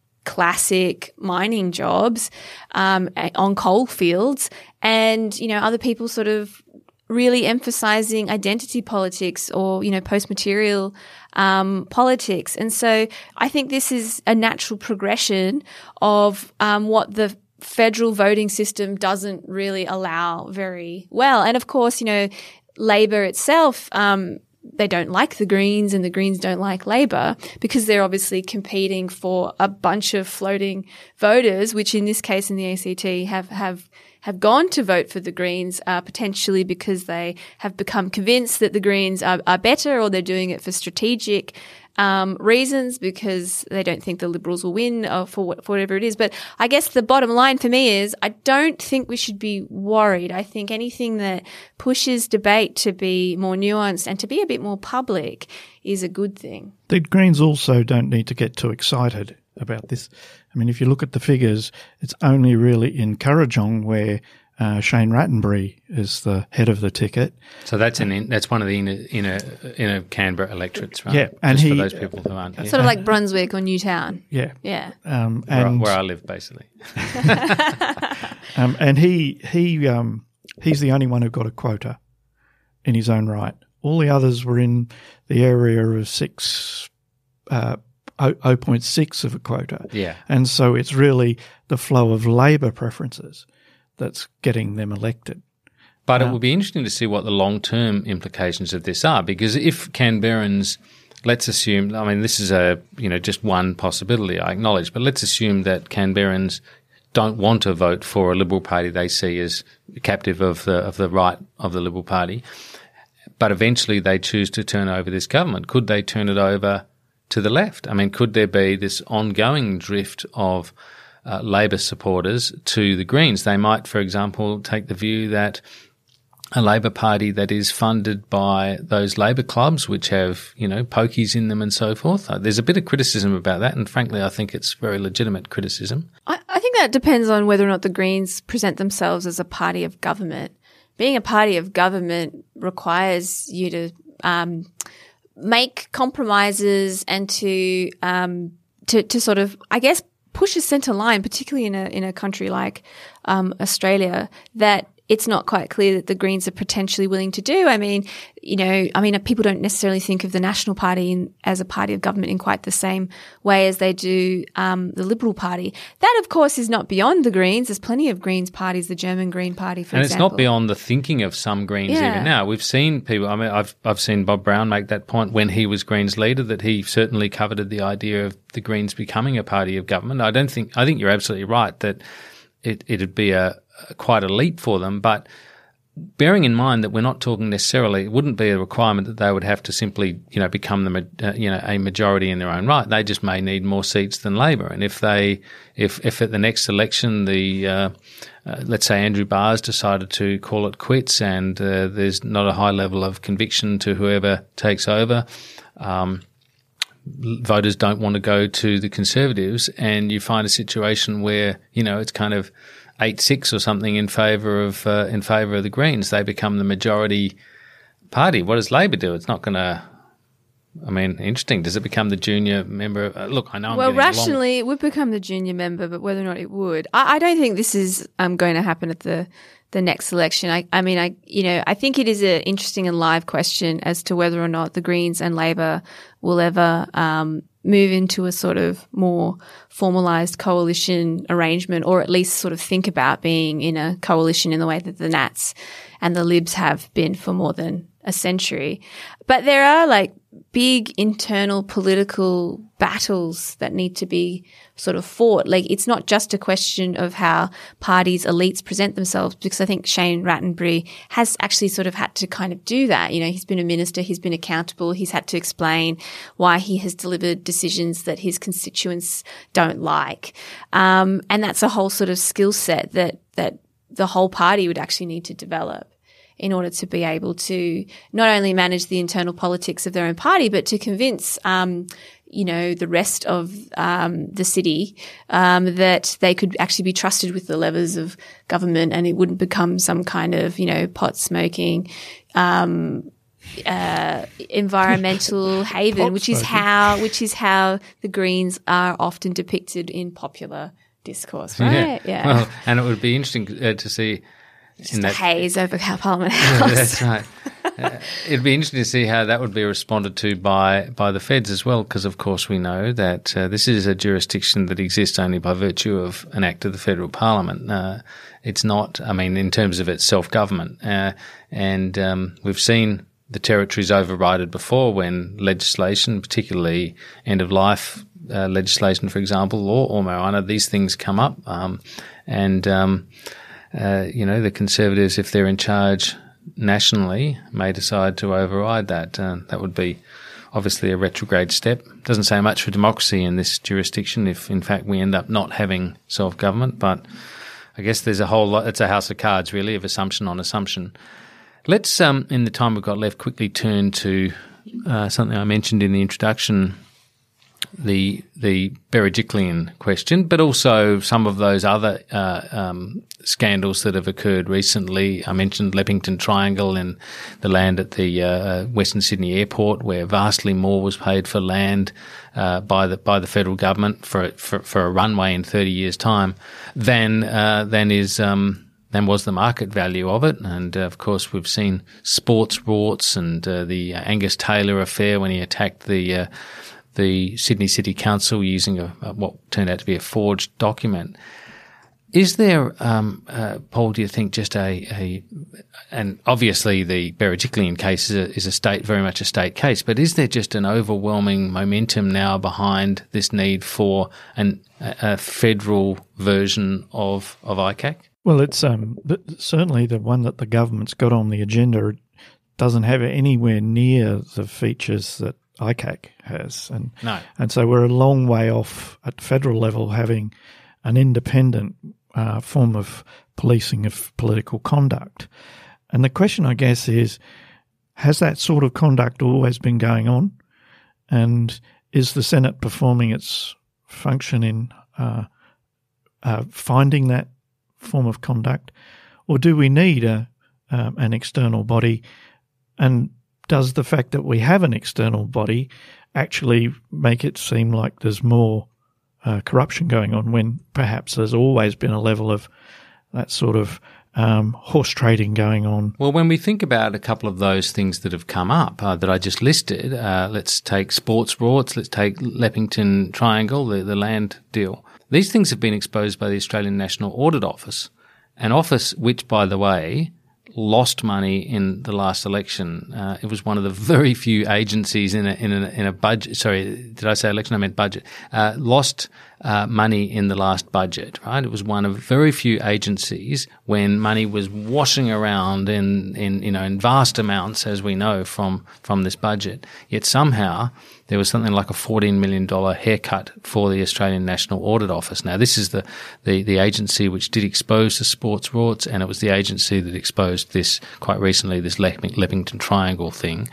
classic mining jobs um, on coal fields, and you know other people sort of really emphasizing identity politics or you know post-material um, politics. And so I think this is a natural progression of um, what the federal voting system doesn't really allow very well. And of course, you know, Labor itself, um, they don't like the Greens and the Greens don't like Labor because they're obviously competing for a bunch of floating voters, which in this case in the A C T have, have, have gone to vote for the Greens, uh, potentially because they have become convinced that the Greens are, are better, or they're doing it for strategic Um, reasons because they don't think the Liberals will win or for, what, for whatever it is. But I guess the bottom line for me is I don't think we should be worried. I think anything that pushes debate to be more nuanced and to be a bit more public is a good thing. The Greens also don't need to get too excited about this. I mean, if you look at the figures, it's only really in Kurrajong where Uh, Shane Rattenbury is the head of the ticket. So that's an that's one of the inner inner, inner Canberra electorates, right? Yeah, and Just he, for those people who aren't here. Sort of like Brunswick or Newtown. Yeah, yeah. Um, where, and I, where I live, basically. um, and he he um, he's the only one who got a quota in his own right. All the others were in the area of six. Uh, zero point six of a quota. Yeah. And so it's really the flow of Labor preferences that's getting them elected. But um, it will be interesting to see what the long-term implications of this are, because if Canberrans, let's assume, I mean, this is a, you know, just one possibility, I acknowledge, but let's assume that Canberrans don't want to vote for a Liberal Party they see as captive of the of the right of the Liberal Party, but eventually they choose to turn over this government. Could they turn it over to the left? I mean, could there be this ongoing drift of uh, Labor supporters to the Greens? They might, for example, take the view that a Labor Party that is funded by those Labor clubs, which have, you know, pokies in them and so forth. Uh, there's a bit of criticism about that, and frankly, I think it's very legitimate criticism. I, I think that depends on whether or not the Greens present themselves as a party of government. Being a party of government requires you to um, make compromises and to um, to to sort of, I guess, push a centre line, particularly in a in a country like um, Australia, that it's not quite clear that the Greens are potentially willing to do. I mean, you know, I mean, people don't necessarily think of the National Party in, as a party of government in quite the same way as they do um, the Liberal Party. That, of course, is not beyond the Greens. There's plenty of Greens parties, the German Green Party, for and example. And it's not beyond the thinking of some Greens yeah. even now. We've seen people, I mean, I've I've seen Bob Brown make that point when he was Greens leader, that he certainly coveted the idea of the Greens becoming a party of government. I don't think, I think you're absolutely right that it, it'd be a, quite a leap for them, but bearing in mind that we're not talking necessarily, it wouldn't be a requirement that they would have to simply, you know, become the, uh, you know, a majority in their own right. They just may need more seats than Labor. And if they, if, if at the next election, the, uh, uh, let's say Andrew Barr's decided to call it quits and, uh, there's not a high level of conviction to whoever takes over, um, voters don't want to go to the Conservatives, and you find a situation where, you know, it's kind of eight six or something in favour of uh, in favour of the Greens. They become the majority party. What does Labor do? It's not going to. I mean, interesting. Does it become the junior member? Uh, look, I know. I'm well, getting rationally, along. it would become the junior member, but whether or not it would, I, I don't think this is um, going to happen at the the next election. I, I mean, I you know, I think it is an interesting and live question as to whether or not the Greens and Labor will ever um, move into a sort of more formalised coalition arrangement, or at least sort of think about being in a coalition in the way that the Nats and the Libs have been for more than a century. But there are like big internal political battles that need to be sort of fought. Like, it's not just a question of how parties, elites present themselves, because I think Shane Rattenbury has actually sort of had to kind of do that. You know, he's been a minister, he's been accountable, he's had to explain why he has delivered decisions that his constituents don't like. Um, and that's a whole sort of skill set that, that the whole party would actually need to develop in order to be able to not only manage the internal politics of their own party, but to convince, um, you know, the rest of um, the city um, that they could actually be trusted with the levers of government, and it wouldn't become some kind of, you know, pot smoking, um, uh, environmental haven, Pot which is smoking. how which is how the Greens are often depicted in popular discourse, right? Yeah. yeah. Well, and it would be interesting uh, to see. Just in a that, haze over Parliament House. Yeah, that's right. uh, it'd be interesting to see how that would be responded to by, by the feds as well, because of course we know that uh, this is a jurisdiction that exists only by virtue of an act of the federal parliament. Uh, it's not, I mean, in terms of its self-government. Uh, and um, we've seen the territories overrided before when legislation, particularly end-of-life uh, legislation, for example, or, or marijuana, these things come up. Um, and... Um, Uh, you know, the Conservatives, if they're in charge nationally, may decide to override that. Uh, that would be obviously a retrograde step. Doesn't say much for democracy in this jurisdiction if, in fact, we end up not having self-government. But I guess there's a whole lot. It's a house of cards, really, of assumption on assumption. Let's, um, in the time we've got left, quickly turn to uh, something I mentioned in the introduction, the the Berejiklian question, but also some of those other uh, um, scandals that have occurred recently. I mentioned Leppington Triangle and the land at the uh, Western Sydney Airport, where vastly more was paid for land uh, by the by the federal government for for, for a runway in thirty years' time than uh, than is. Um, than was the market value of it. And, uh, of course, we've seen sports rorts and uh, the Angus Taylor affair when he attacked the uh, the Sydney City Council using a, a, what turned out to be a forged document. Is there, um, uh, Paul, do you think just a, a and obviously the Berejiklian case is a, is a state, very much a state case, but is there just an overwhelming momentum now behind this need for an, a, a federal version of, of I C A C? Well, it's um, but certainly the one that the government's got on the agenda doesn't have anywhere near the features that I C A C has. And, no. And so we're a long way off at federal level having an independent uh, form of policing of political conduct. And the question, I guess, is, has that sort of conduct always been going on? And is the Senate performing its function in uh, uh, finding that form of conduct, or do we need a um, an external body? And does the fact that we have an external body actually make it seem like there's more uh, corruption going on when perhaps there's always been a level of that sort of um, horse trading going on? Well, when we think about a couple of those things that have come up uh, that I just listed, uh, let's take sports rorts, let's take Leppington Triangle, the, the land deal. These things have been exposed by the Australian National Audit Office, an office which, by the way, lost money in the last election. Uh, it was one of the very few agencies in a, in a, in a budget. Sorry, did I say election? I meant budget. Uh, lost uh, money in the last budget, right? It was one of very few agencies when money was washing around in, in, you know, in vast amounts, as we know from, from this budget. Yet somehow there was something like a fourteen million dollars haircut for the Australian National Audit Office. Now, this is the, the, the agency which did expose the sports rorts, and it was the agency that exposed this quite recently, this Leppington Triangle thing.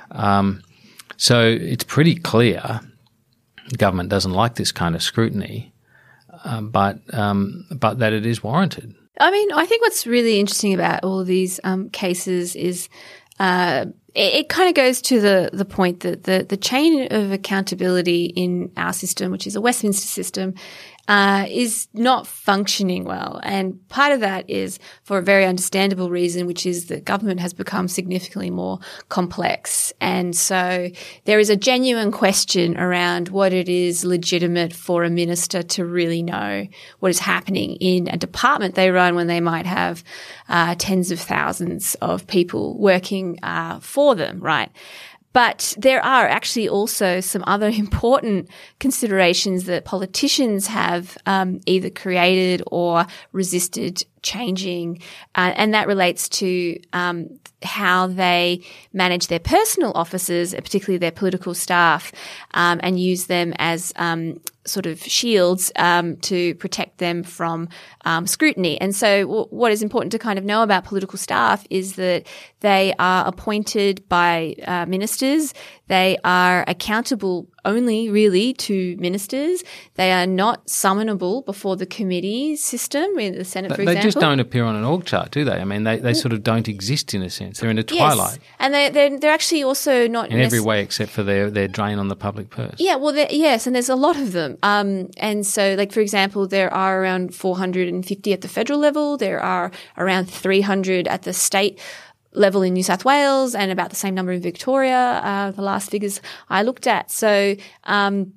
Um, so it's pretty clear the government doesn't like this kind of scrutiny, uh, but um, but that it is warranted. I mean, I think what's really interesting about all of these um, cases is uh, it, it kind of goes to the the point that the the chain of accountability in our system, which is a Westminster system, uh, is not functioning well. And part of that is for a very understandable reason, which is that government has become significantly more complex. And so there is a genuine question around what it is legitimate for a minister to really know what is happening in a department they run when they might have uh, tens of thousands of people working uh, for them, right? But there are actually also some other important considerations that politicians have um, either created or resisted changing, uh, and that relates to um, how they manage their personal offices, particularly their political staff, um, and use them as um, sort of shields um, to protect them from um, scrutiny. And so w- what is important to kind of know about political staff is that they are appointed by uh, ministers. They are accountable only really to ministers. They are not summonable before the committee system in the Senate, but for they example. They just don't appear on an org chart, do they? I mean, they, they sort of don't exist in a sense. They're in a twilight. Yes, and they, they're, they're actually also not in every way except for their, their drain on the public purse. Yeah, well, yes, and there's a lot of them. Um, and so, like, for example, there are around four hundred fifty at the federal level. There are around three hundred at the state level in New South Wales, and about the same number in Victoria, uh, the last figures I looked at. So, um,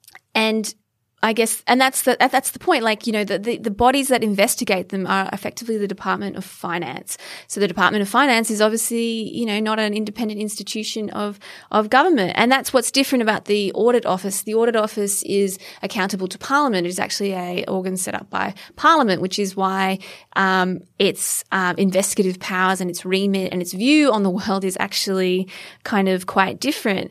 and I guess, and that's the that's the point. Like, you know, the, the the bodies that investigate them are effectively the Department of Finance. So the Department of Finance is obviously, you know, not an independent institution of of government, and that's what's different about the Audit Office. The Audit Office is accountable to Parliament. It is actually a organ set up by Parliament, which is why um, its um, investigative powers and its remit and its view on the world is actually kind of quite different.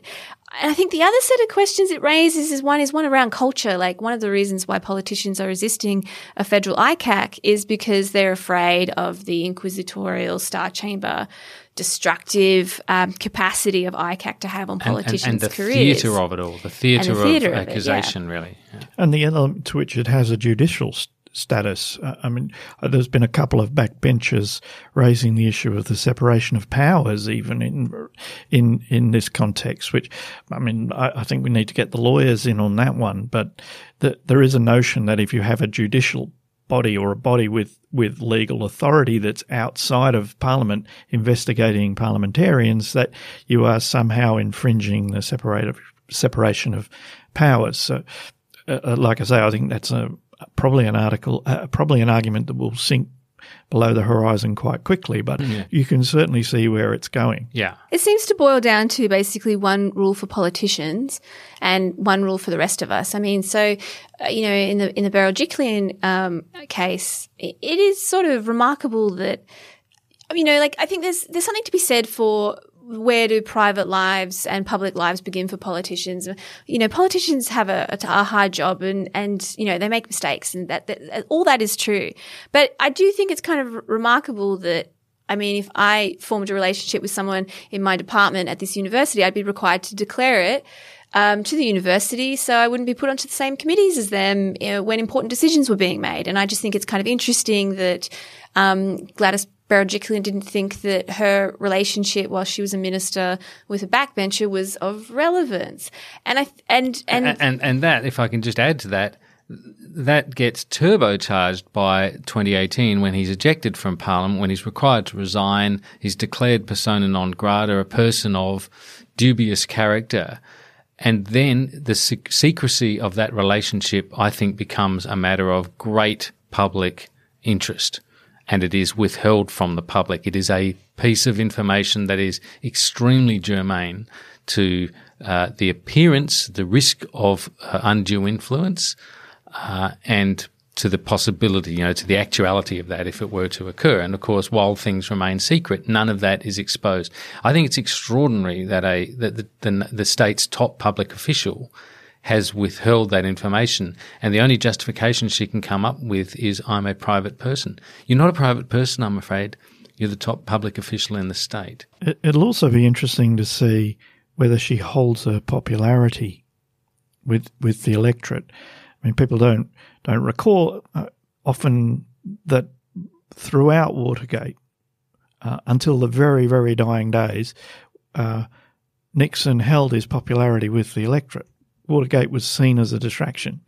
I think the other set of questions it raises is one is one around culture. Like one of the reasons why politicians are resisting a federal I C A C is because they're afraid of the inquisitorial Star Chamber destructive um, capacity of I C A C to have on politicians' and, and, and the careers. theatre of it all, the theatre of, of accusation, it, yeah. really. Yeah. And the element to which it has a judicial st- status. Uh, I mean, uh, there's been a couple of backbenchers raising the issue of the separation of powers, even in in in this context. Which, I mean, I, I think we need to get the lawyers in on that one. But the, there is a notion that if you have a judicial body or a body with, with legal authority that's outside of Parliament investigating parliamentarians, that you are somehow infringing the separate, separation of powers. So, uh, like I say, I think that's a probably an article, uh, probably an argument that will sink below the horizon quite quickly, but yeah. you can certainly see where it's going. Yeah. It seems to boil down to basically one rule for politicians and one rule for the rest of us. I mean, so, uh, you know, in the in the Berejiklian um, case, it, it is sort of remarkable that, you know, like I think there's there's something to be said for where do private lives and public lives begin for politicians? You know, politicians have a, a hard job and, and, you know, they make mistakes and that, that all that is true. But I do think it's kind of remarkable that, I mean, if I formed a relationship with someone in my department at this university, I'd be required to declare it um, to the university so I wouldn't be put onto the same committees as them, you know, when important decisions were being made. And I just think it's kind of interesting that um, Gladys Berejiklian didn't think that her relationship while she was a minister with a backbencher was of relevance. And I and and and, and, and that, if I can just add to that, that gets turbocharged by twenty eighteen when he's ejected from Parliament, when he's required to resign, he's declared persona non grata, a person of dubious character. And then the sec- secrecy of that relationship, I think, becomes a matter of great public interest. And it is withheld from the public. It is a piece of information that is extremely germane to uh, the appearance, the risk of uh, undue influence, uh, and to the possibility, you know, to the actuality of that if it were to occur. And of course, while things remain secret, none of that is exposed. I think it's extraordinary that a that the, the, the state's top public official has withheld that information, and the only justification she can come up with is, I'm a private person. You're not a private person, I'm afraid. You're the top public official in the state. It'll also be interesting to see whether she holds her popularity with with the electorate. I mean, people don't don't recall uh, often that throughout Watergate, uh, until the very, very dying days, uh, Nixon held his popularity with the electorate. Watergate was seen as a distraction.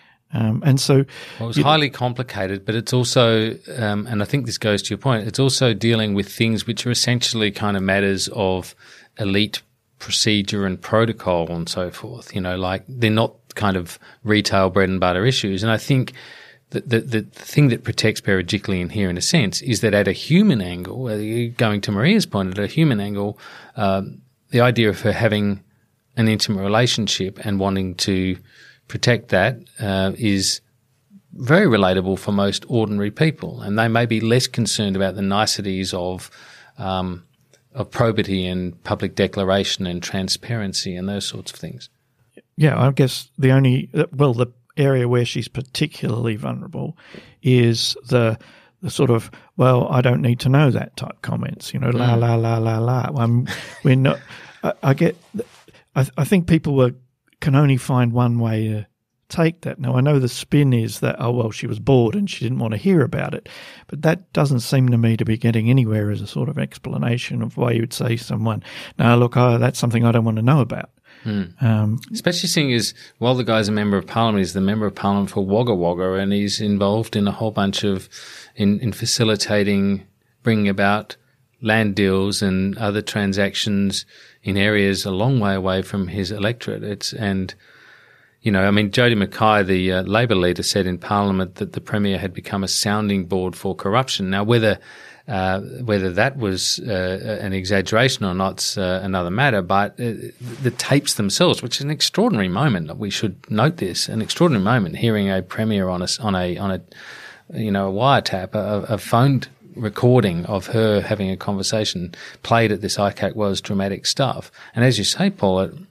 Um, and so well, it was highly complicated, but it's also, um, and I think this goes to your point, it's also dealing with things which are essentially kind of matters of elite procedure and protocol and so forth. You know, like they're not kind of retail bread and butter issues. And I think that the, the thing that protects Berejiklian here in a sense is that at a human angle, going to Maria's point, at a human angle, um, the idea of her having an intimate relationship and wanting to protect that uh, is very relatable for most ordinary people, and they may be less concerned about the niceties of um, of probity and public declaration and transparency and those sorts of things. Yeah, I guess the only well, the area where she's particularly vulnerable is the the sort of, well, I don't need to know that type comments. You know, la la la la la. Um, we're not. I, I get. I, I think people were, can only find one way to take that. Now, I know the spin is that, oh, well, she was bored and she didn't want to hear about it. But that doesn't seem to me to be getting anywhere as a sort of explanation of why you would say to someone, no, look, oh, that's something I don't want to know about. Hmm. Um, Especially seeing as, while the guy's a member of Parliament, he's the member of Parliament for Wagga Wagga, and he's involved in a whole bunch of, in, in facilitating, bringing about land deals and other transactions in areas a long way away from his electorate. It's, and, you know, I mean, Jodie Mackay, the uh, Labor leader, said in Parliament that the Premier had become a sounding board for corruption. Now, whether uh, whether that was uh, an exaggeration or not's uh, another matter, but uh, the tapes themselves, which is an extraordinary moment, we should note this, an extraordinary moment, hearing a Premier on a, on a, on a you know, a wiretap, a, a phoned recording of her having a conversation played at this I C A C was dramatic stuff. And as you say, Paul, it,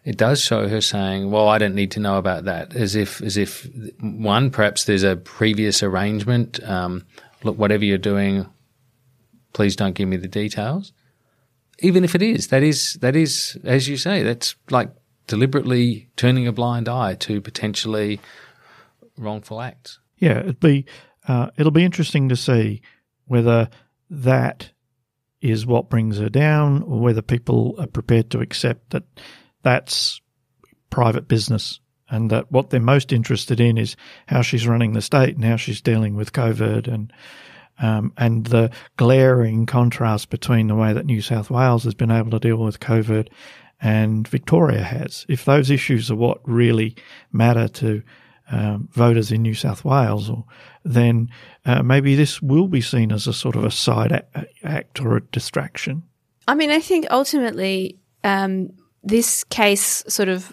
it does show her saying, well, I don't need to know about that, as if, as if one, perhaps there's a previous arrangement. Um, look, whatever you're doing, please don't give me the details. Even if it is, that is, that is, as you say, that's like deliberately turning a blind eye to potentially wrongful acts. Yeah, it'd be, uh, it'll be interesting to see whether that is what brings her down, or whether people are prepared to accept that that's private business, and that what they're most interested in is how she's running the state and how she's dealing with COVID, and um, and the glaring contrast between the way that New South Wales has been able to deal with COVID and Victoria has. If those issues are what really matter to um, voters in New South Wales, or then uh, maybe this will be seen as a sort of a side a- act or a distraction. I mean, I think ultimately um, this case sort of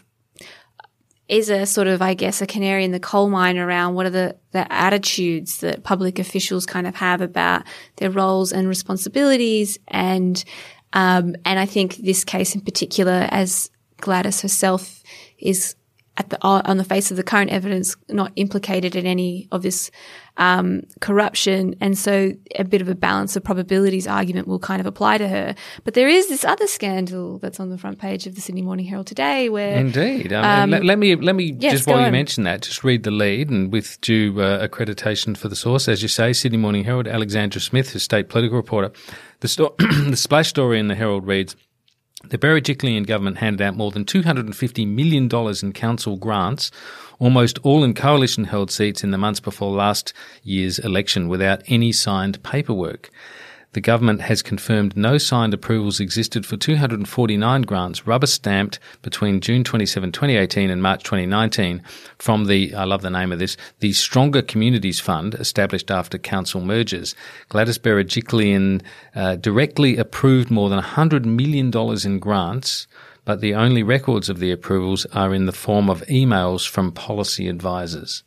is a sort of, I guess, a canary in the coal mine around what are the, the attitudes that public officials kind of have about their roles and responsibilities. And um, and I think this case in particular, as Gladys herself is at the on the face of the current evidence not implicated in any of this um, corruption, and so a bit of a balance of probabilities argument will kind of apply to her. But there is this other scandal that's on the front page of the Sydney Morning Herald today, where indeed, I mean, um, let, let me let me yes, just while on. you mention that, just read the lead, and with due uh, accreditation for the source, as you say, Sydney Morning Herald, Alexandra Smith, who's state political reporter. The, sto- the splash story in the Herald reads: the Berejiklian government handed out more than two hundred fifty million dollars in council grants, almost all in coalition-held seats in the months before last year's election, without any signed paperwork. The government has confirmed no signed approvals existed for two hundred forty-nine grants rubber-stamped between June twenty-seventh, twenty eighteen and March twenty nineteen from the, I love the name of this, the Stronger Communities Fund, established after council mergers. Gladys Berejiklian uh, directly approved more than one hundred million dollars in grants, but the only records of the approvals are in the form of emails from policy advisors.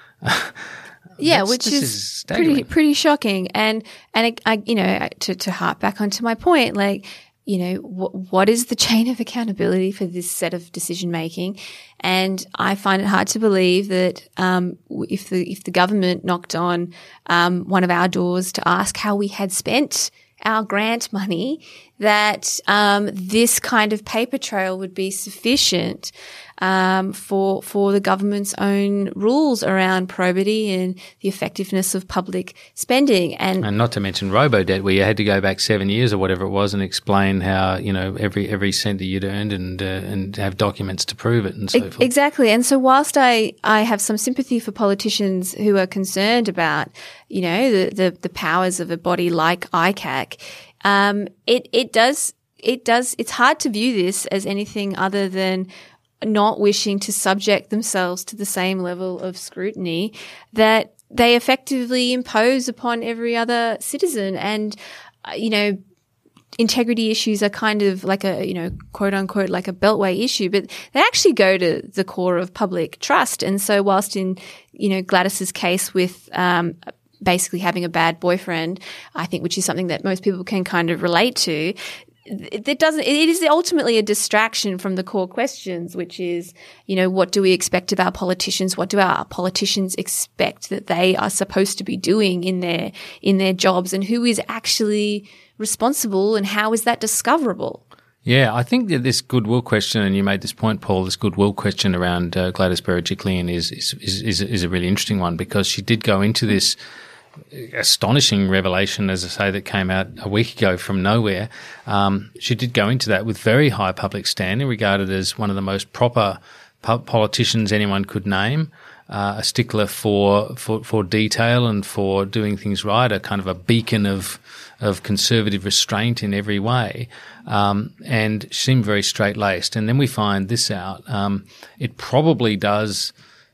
Yeah, That's, which is, is pretty pretty shocking. And and I, I, you know, to to harp back onto my point, like, you know, w- what is the chain of accountability for this set of decision making? And I find it hard to believe that um, if the if the government knocked on um, one of our doors to ask how we had spent our grant money, that um, this kind of paper trail would be sufficient um, for for the government's own rules around probity and the effectiveness of public spending. And, and not to mention robo-debt, where you had to go back seven years or whatever it was and explain how, you know, every every cent that you'd earned, and uh, and have documents to prove it and so forth. Exactly. And so whilst I, I have some sympathy for politicians who are concerned about, you know, the, the, the powers of a body like I C A C, um, it, it does, it does, it's hard to view this as anything other than not wishing to subject themselves to the same level of scrutiny that they effectively impose upon every other citizen. And, uh, you know, integrity issues are kind of like a, you know, quote unquote, like a beltway issue, but they actually go to the core of public trust. And so whilst in, you know, Gladys's case with, um, basically having a bad boyfriend, I think, which is something that most people can kind of relate to, it doesn't, it is ultimately a distraction from the core questions, which is, you know, what do we expect of our politicians? What do our politicians expect that they are supposed to be doing in their, in their jobs, and who is actually responsible, and how is that discoverable? Yeah, I think that this goodwill question, and you made this point, Paul, this goodwill question around uh, Gladys Berejiklian is, is, is, is a really interesting one, because she did go into this astonishing revelation, as I say, that came out a week ago from nowhere. Um, she did go into that with very high public standing, regarded as one of the most proper po- politicians anyone could name, uh, a stickler for, for, for detail and for doing things right, a kind of a beacon of, of conservative restraint in every way. Um, and she seemed very straight-laced. And then we find this out. Um, it probably does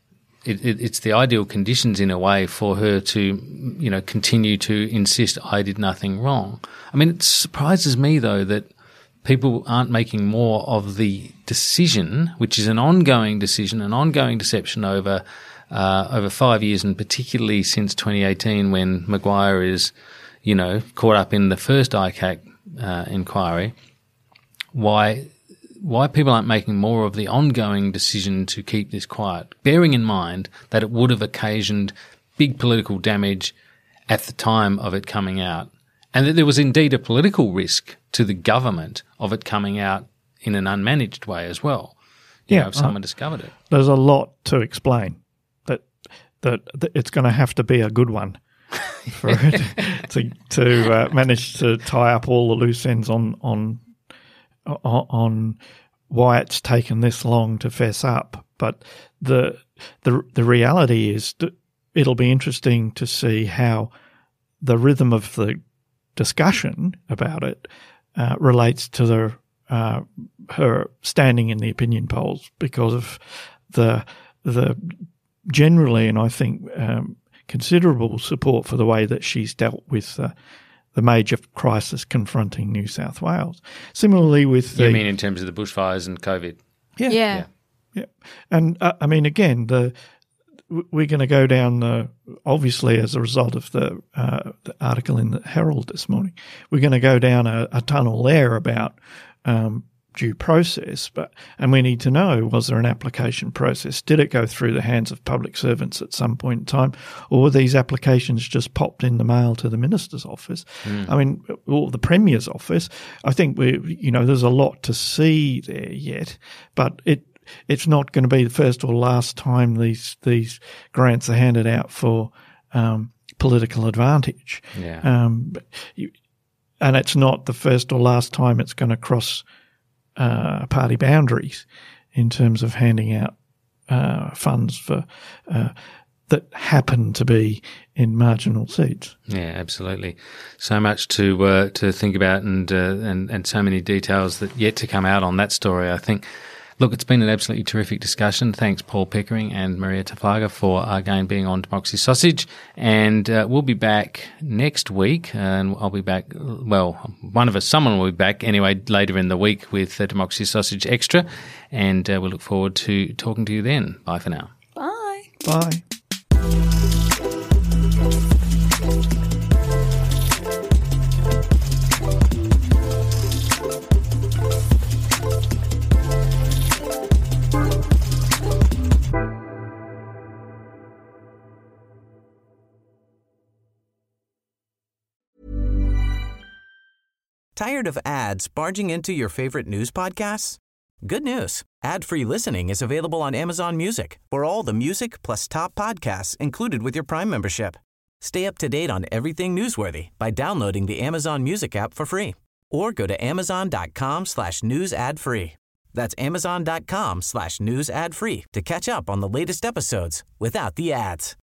It, it, it's the ideal conditions in a way for her to, you know, continue to insist I did nothing wrong. I mean, it surprises me, though, that people aren't making more of the decision, which is an ongoing decision, an ongoing deception over uh, over five years, and particularly since twenty eighteen, when Maguire is, you know, caught up in the first I C A C uh, inquiry. Why why people aren't making more of the ongoing decision to keep this quiet, bearing in mind that it would have occasioned big political damage at the time of it coming out, and that there was indeed a political risk to the government of it coming out in an unmanaged way as well. You yeah, know, if someone uh, discovered it. There's a lot to explain. That that, that it's going to have to be a good one for it to to uh, manage to tie up all the loose ends on on on why it's taken this long to fess up. But the the the reality is that it'll be interesting to see how the rhythm of the discussion about it uh, relates to the uh, her standing in the opinion polls, because of the the generally, and I think um, considerable support for the way that she's dealt with uh, the major crisis confronting New South Wales. Similarly, with the, you mean in terms of the bushfires and COVID? Yeah, Yeah. yeah, yeah. And uh, I mean, again, the we're going to go down the obviously as a result of the, uh, the article in the Herald this morning. We're going to go down a, a tunnel there about um, due process, but and we need to know, was there an application process? Did it go through the hands of public servants at some point in time, or were these applications just popped in the mail to the minister's office? Mm. I mean, or the premier's office. I think we, you know, there's a lot to see there yet, but it. It's not going to be the first or last time these these grants are handed out for um, political advantage. Yeah. Um, you, and it's not the first or last time it's going to cross uh, party boundaries in terms of handing out uh, funds for uh, that happen to be in marginal seats. Yeah, absolutely. So much to uh, to think about, and uh, and and so many details that yet to come out on that story, I think. Look, it's been an absolutely terrific discussion. Thanks, Paul Pickering and Maria Taflaga, for uh, again being on Democracy Sausage. And uh, we'll be back next week. Uh, and I'll be back, well, one of us, someone will be back anyway later in the week with uh, Democracy Sausage Extra. And uh, we'll look forward to talking to you then. Bye for now. Bye. Bye. Tired of ads barging into your favorite news podcasts? Good news. Ad-free listening is available on Amazon Music for all the music plus top podcasts included with your Prime membership. Stay up to date on everything newsworthy by downloading the Amazon Music app for free or go to amazon.com slash news ad free. That's amazon.com slash news ad free to catch up on the latest episodes without the ads.